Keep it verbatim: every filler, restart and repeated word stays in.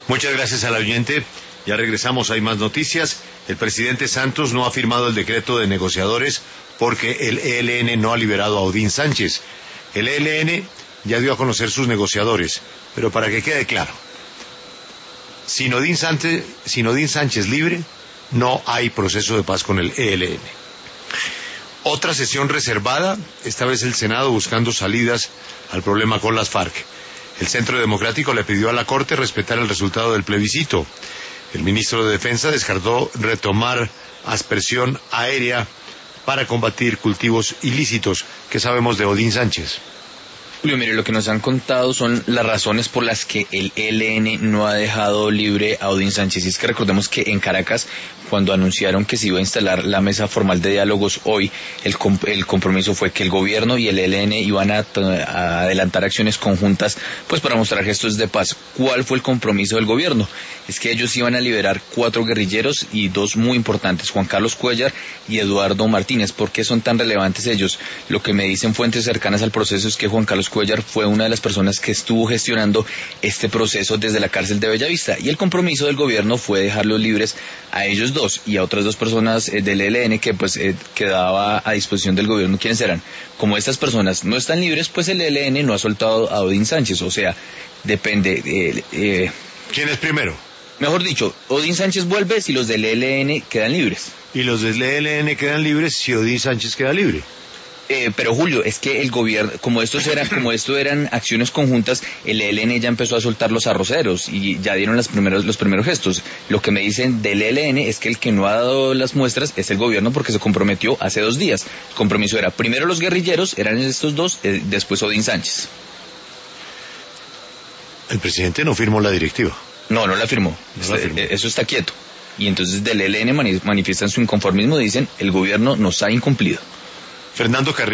Muchas gracias al oyente. Ya regresamos, hay más noticias. El presidente Santos no ha firmado el decreto de negociadores porque el E L N no ha liberado a Odín Sánchez. El E L N ya dio a conocer sus negociadores, pero para que quede claro, sin Odín Sánchez, sin Odín Sánchez libre, no hay proceso de paz con el E L N. Otra sesión reservada, esta vez el Senado buscando salidas al problema con las FARC. El Centro Democrático le pidió a la Corte respetar el resultado del plebiscito. El ministro de Defensa descartó retomar aspersión aérea para combatir cultivos ilícitos. ¿Qué sabemos de Odín Sánchez? Julio, mire, lo que nos han contado son las razones por las que el E L N no ha dejado libre a Odín Sánchez. Y es que recordemos que en Caracas, cuando anunciaron que se iba a instalar la mesa formal de diálogos hoy, el, comp el compromiso fue que el gobierno y el E L N iban a, a adelantar acciones conjuntas pues para mostrar gestos de paz. ¿Cuál fue el compromiso del gobierno? Es que ellos iban a liberar cuatro guerrilleros y dos muy importantes, Juan Carlos Cuéllar y Eduardo Martínez. ¿Por qué son tan relevantes ellos? Lo que me dicen fuentes cercanas al proceso es que Juan Carlos Cuéllar fue una de las personas que estuvo gestionando este proceso desde la cárcel de Bellavista, y el compromiso del gobierno fue dejarlos libres a ellos dos y a otras dos personas eh, del E L N que pues eh, quedaba a disposición del gobierno. ¿Quiénes eran? Como estas personas no están libres, pues el E L N no ha soltado a Odín Sánchez, o sea, depende. Eh, eh, ¿Quién es primero? Mejor dicho, Odín Sánchez vuelve si los del E L N quedan libres. Y los del E L N quedan libres si Odín Sánchez queda libre. Eh, pero Julio, es que el gobierno, como estos eran, como esto eran acciones conjuntas, el E L N ya empezó a soltar los arroceros y ya dieron las primeros, los primeros gestos. Lo que me dicen del E L N es que el que no ha dado las muestras es el gobierno, porque se comprometió hace dos días. El compromiso era primero los guerrilleros, eran estos dos, eh, después Odín Sánchez. El presidente no firmó la directiva. No, no la firmó. No la firmó. Eso está quieto. Y entonces del E L N manifiestan su inconformismo y dicen el gobierno nos ha incumplido. Fernando Carrillo.